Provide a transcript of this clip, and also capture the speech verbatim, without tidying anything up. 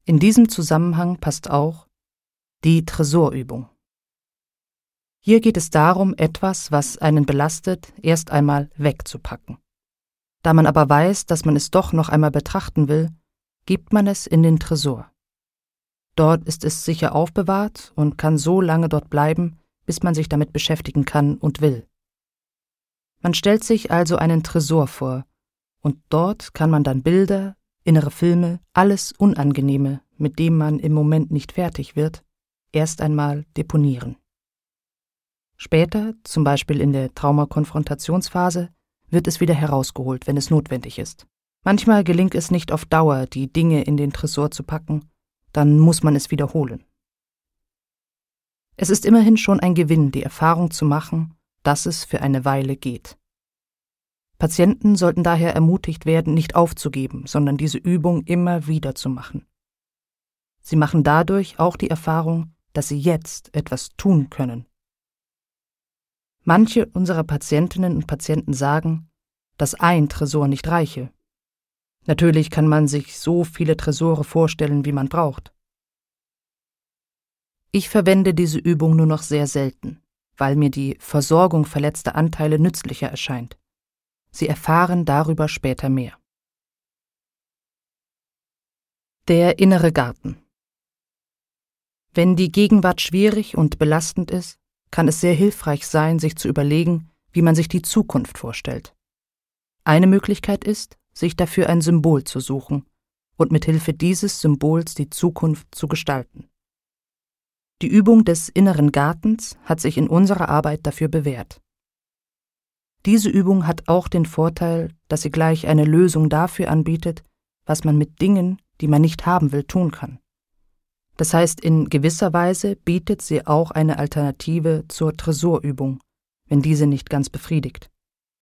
In diesem Zusammenhang passt auch die Tresorübung. Hier geht es darum, etwas, was einen belastet, erst einmal wegzupacken. Da man aber weiß, dass man es doch noch einmal betrachten will, gibt man es in den Tresor. Dort ist es sicher aufbewahrt und kann so lange dort bleiben, bis man sich damit beschäftigen kann und will. Man stellt sich also einen Tresor vor, und dort kann man dann Bilder, innere Filme, alles Unangenehme, mit dem man im Moment nicht fertig wird, erst einmal deponieren. Später, zum Beispiel in der Traumakonfrontationsphase, wird es wieder herausgeholt, wenn es notwendig ist. Manchmal gelingt es nicht auf Dauer, die Dinge in den Tresor zu packen, dann muss man es wiederholen. Es ist immerhin schon ein Gewinn, die Erfahrung zu machen, dass es für eine Weile geht. Patienten sollten daher ermutigt werden, nicht aufzugeben, sondern diese Übung immer wieder zu machen. Sie machen dadurch auch die Erfahrung, dass sie jetzt etwas tun können. Manche unserer Patientinnen und Patienten sagen, dass ein Tresor nicht reiche. Natürlich kann man sich so viele Tresore vorstellen, wie man braucht. Ich verwende diese Übung nur noch sehr selten, weil mir die Versorgung verletzter Anteile nützlicher erscheint. Sie erfahren darüber später mehr. Der innere Garten. Wenn die Gegenwart schwierig und belastend ist, kann es sehr hilfreich sein, sich zu überlegen, wie man sich die Zukunft vorstellt. Eine Möglichkeit ist, sich dafür ein Symbol zu suchen und mit Hilfe dieses Symbols die Zukunft zu gestalten. Die Übung des inneren Gartens hat sich in unserer Arbeit dafür bewährt. Diese Übung hat auch den Vorteil, dass sie gleich eine Lösung dafür anbietet, was man mit Dingen, die man nicht haben will, tun kann. Das heißt, in gewisser Weise bietet sie auch eine Alternative zur Tresorübung, wenn diese nicht ganz befriedigt.